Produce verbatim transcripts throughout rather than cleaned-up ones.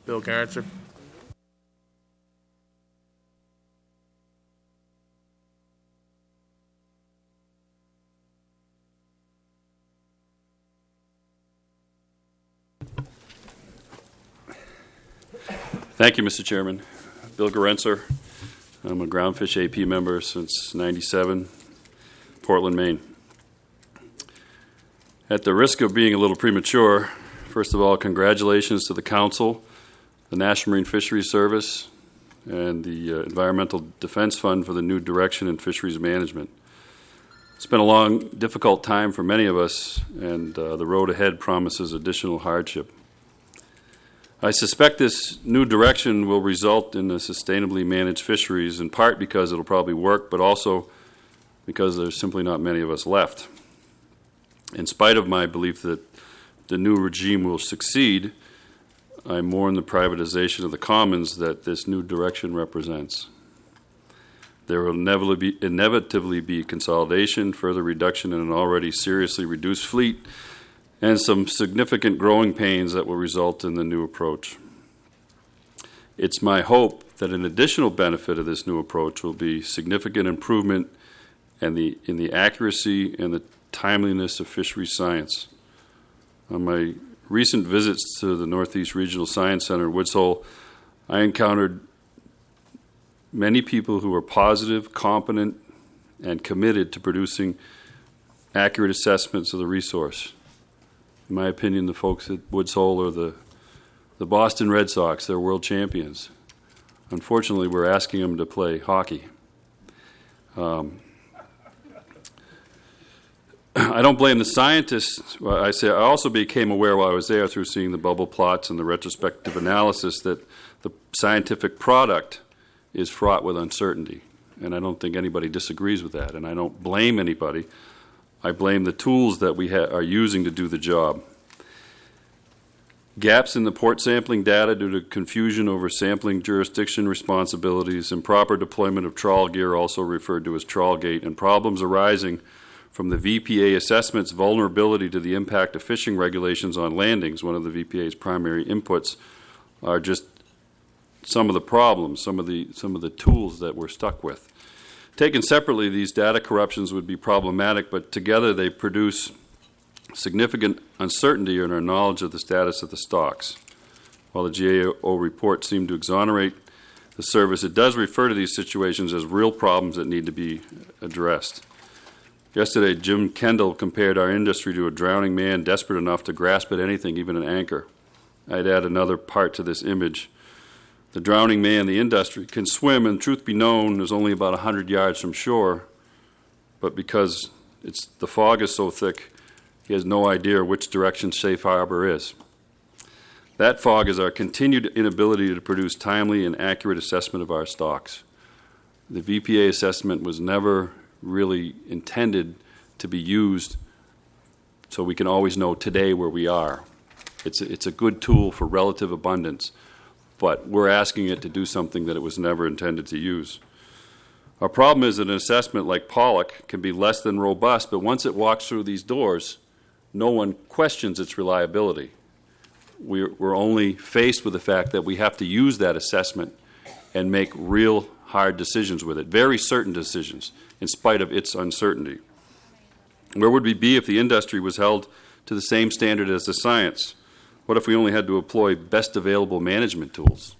Bill Garretson. Thank you, Mister Chairman. Bill Garenser. I'm a Groundfish A P member since ninety-seven, Portland, Maine. At the risk of being a little premature, first of all, congratulations to the Council, the National Marine Fisheries Service, and the uh, Environmental Defense Fund for the new direction in fisheries management. It's been a long, difficult time for many of us, and uh, the road ahead promises additional hardship. I suspect this new direction will result in a sustainably managed fisheries, in part because it'll probably work, but also because there's simply not many of us left. In spite of my belief that the new regime will succeed, I mourn the privatization of the commons that this new direction represents. There will inevitably be, inevitably be consolidation, further reduction in an already seriously reduced fleet, and some significant growing pains that will result in the new approach. It's my hope that an additional benefit of this new approach will be significant improvement in the, in the accuracy and the timeliness of fisheries science. On my recent visits to the Northeast Regional Science Center in Woods Hole, I encountered many people who are positive, competent, and committed to producing accurate assessments of the resource. In my opinion, the folks at Woods Hole are the, the Boston Red Sox. They're world champions. Unfortunately, we're asking them to play hockey. Um, I don't blame the scientists. Well, I say I also became aware while I was there through seeing the bubble plots and the retrospective analysis that the scientific product is fraught with uncertainty. And I don't think anybody disagrees with that. And I don't blame anybody. I blame the tools that we ha- are using to do the job. Gaps in the port sampling data due to confusion over sampling jurisdiction responsibilities, improper deployment of trawl gear, also referred to as trawl gate, and problems arising from the V P A assessment's vulnerability to the impact of fishing regulations on landings, one of the V P A's primary inputs, are just some of the problems, some of the, some of the tools that we're stuck with. Taken separately, these data corruptions would be problematic, but together they produce significant uncertainty in our knowledge of the status of the stocks. While the G A O report seemed to exonerate the service, it does refer to these situations as real problems that need to be addressed. Yesterday, Jim Kendall compared our industry to a drowning man desperate enough to grasp at anything, even an anchor. I'd add another part to this image. The drowning man, the industry, can swim, and truth be known, is only about one hundred yards from shore, but because it's, the fog is so thick, he has no idea which direction safe harbor is. That fog is our continued inability to produce timely and accurate assessment of our stocks. The V P A assessment was never really intended to be used so we can always know today where we are. It's a, it's a good tool for relative abundance, but we're asking it to do something that it was never intended to use. Our problem is that an assessment like Pollock can be less than robust, but once it walks through these doors, no one questions its reliability. We're, we're only faced with the fact that we have to use that assessment and make real hard decisions with it, very certain decisions, in spite of its uncertainty. Where would we be if the industry was held to the same standard as the science? What if we only had to employ best available management tools?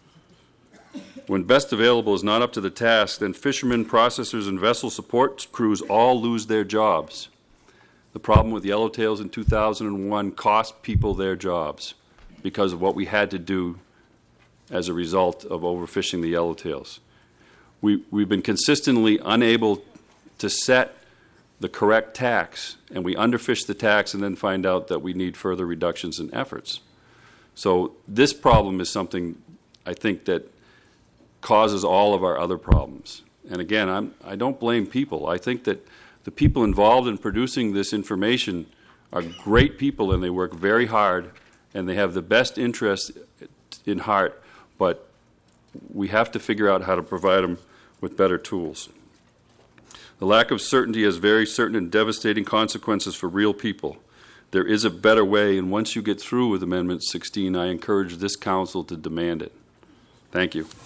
When best available is not up to the task, then fishermen, processors, and vessel support crews all lose their jobs. The problem with yellowtails in two thousand one cost people their jobs because of what we had to do as a result of overfishing the yellowtails. We, we've been consistently unable to set the correct tax, and we underfish the tax and then find out that we need further reductions in efforts. So this problem is something I think that causes all of our other problems. And again, I'm, I don't blame people. I think that the people involved in producing this information are great people, and they work very hard, and they have the best interest in heart, but we have to figure out how to provide them with better tools. The lack of certainty has very certain and devastating consequences for real people. There is a better way, and once you get through with Amendment sixteen, I encourage this council to demand it. Thank you.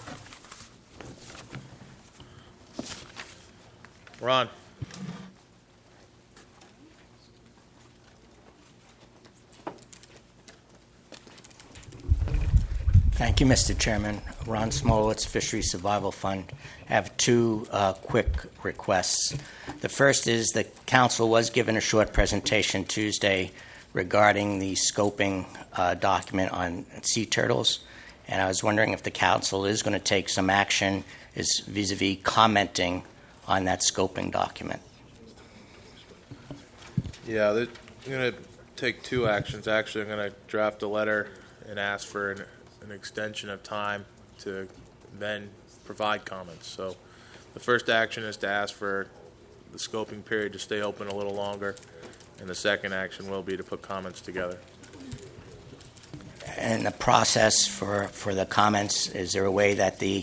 Ron. Thank you, Mister Chairman. Ron Smolowitz, Fisheries Survival Fund. I have two uh, quick requests. The first is the council was given a short presentation Tuesday regarding the scoping uh, document on sea turtles, and I was wondering if the council is going to take some action is vis-a-vis commenting on that scoping document. Yeah, I'm going to take two actions. Actually, I'm going to draft a letter and ask for an, an extension of time to then provide comments. So the first action is to ask for the scoping period to stay open a little longer, and the second action will be to put comments together. And the process for, for the comments, is there a way that the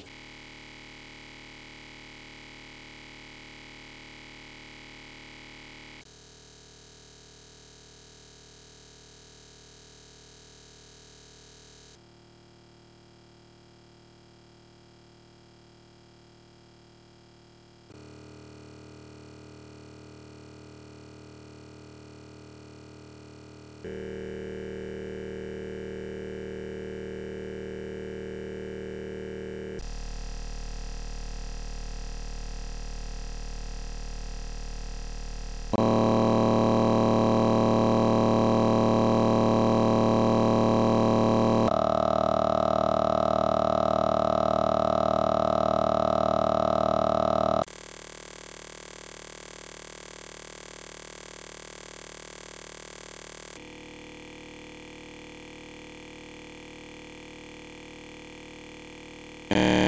Uh...